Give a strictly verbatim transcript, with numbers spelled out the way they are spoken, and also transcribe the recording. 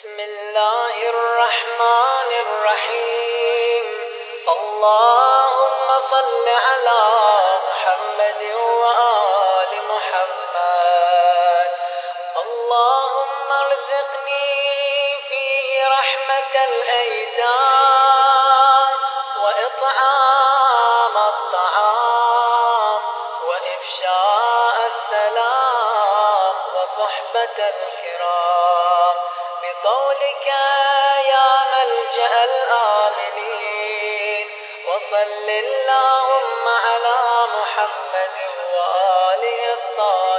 بسم الله الرحمن الرحيم. اللهم صل على محمد وآل محمد. اللهم ارزقني فيه رحمة الأيتام وإطعام الطعام وإفشاء السلام وصحبة الكرام بقولك يا ملجأ الآمنين. وصل اللهم على محمد وآله الطاهرين.